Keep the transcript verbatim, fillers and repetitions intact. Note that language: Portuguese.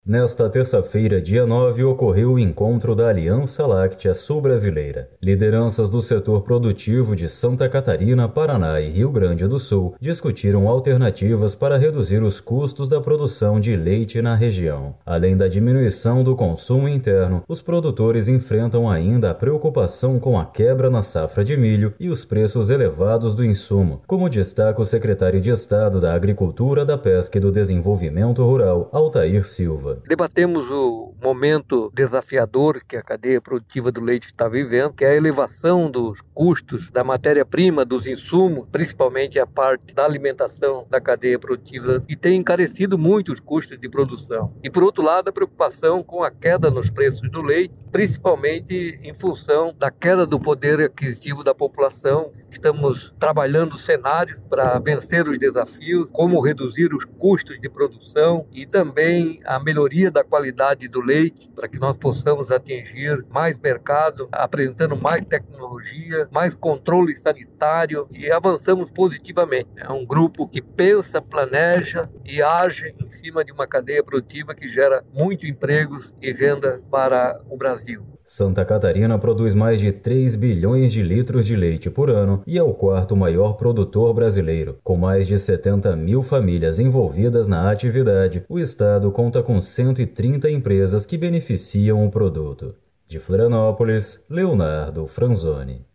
Nesta terça-feira, dia nove, ocorreu o encontro da Aliança Láctea Sul-Brasileira. Lideranças do setor produtivo de Santa Catarina, Paraná e Rio Grande do Sul discutiram alternativas para reduzir os custos da produção de leite na região. Além da diminuição do consumo interno, os produtores enfrentam ainda a preocupação com a quebra na safra de milho e os preços elevados do insumo, como destaca o secretário de Estado da Agricultura, da Pesca e do Desenvolvimento Rural, Altair Silva. Debatemos o momento desafiador que a cadeia produtiva do leite está vivendo, que é a elevação dos custos da matéria-prima, dos insumos, principalmente a parte da alimentação da cadeia produtiva, que tem encarecido muito os custos de produção. E, por outro lado, a preocupação com a queda nos preços do leite, principalmente em função da queda do poder aquisitivo da população. Estamos trabalhando cenários para vencer os desafios, como reduzir os custos de produção e também a melhoria da qualidade do leite, para que nós possamos atingir mais mercado, apresentando mais tecnologia, mais controle sanitário, e avançamos positivamente. É um grupo que pensa, planeja e age em cima de uma cadeia produtiva que gera muitos empregos e renda para o Brasil. Santa Catarina produz mais de três bilhões de litros de leite por ano e é o quarto maior produtor brasileiro. Com mais de setenta mil famílias envolvidas na atividade, o estado conta com cento e trinta empresas que beneficiam o produto. De Florianópolis, Leonardo Franzoni.